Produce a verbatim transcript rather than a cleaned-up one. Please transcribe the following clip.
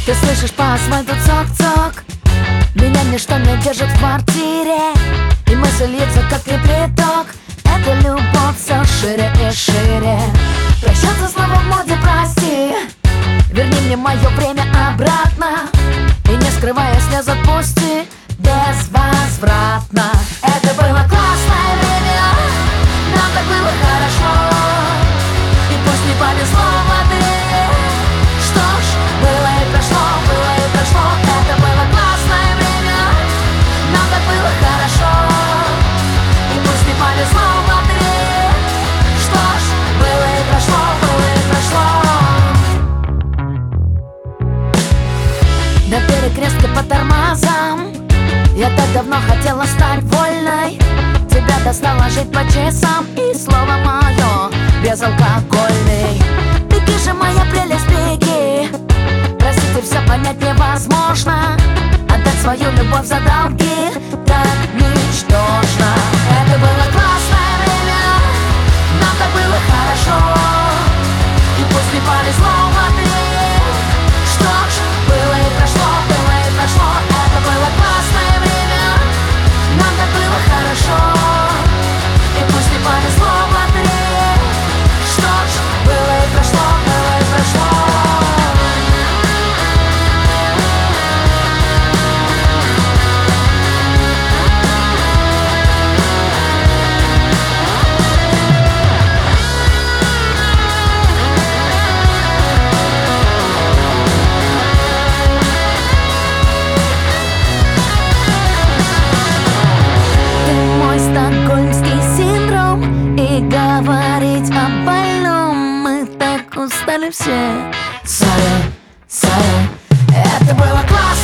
Ты слышишь по асфальту цок-цок, меня ничто не держит в квартире, и мысль льется, как кипяток. Эта любовь все шире и шире. Прощаться снова в моде, прости. Верни мне мое время обратно, и не скрывая слез отпусти безвозвратно. Это было классное время, нам так было хорошо, и пусть не повезло в отеле, что ж, было и прошло, было и прошло. Это было классное время, нам так было хорошо, и пусть не повезло в отеле, что ж, было и прошло, было и прошло. На перекрестке по тормозам я так давно хотела стать вольной. Тебя достало жить по часам, и слово мое безалкогольный. Беги же, моя прелесть, беги. Простите, все понять невозможно. Отдать свою любовь за долги так ничтожно. Это было классное время, нам так было хорошо, и пусть не повезло в отеле, что ж, было и прошло, было и прошло. Это было классное время, нам так было хорошо, и пусть не повезло в отеле, что ж, было и прошло, было и прошло. Стокгольмский синдром, и говорить о больном мы так устали все. Sorry, sorry. Это было классно.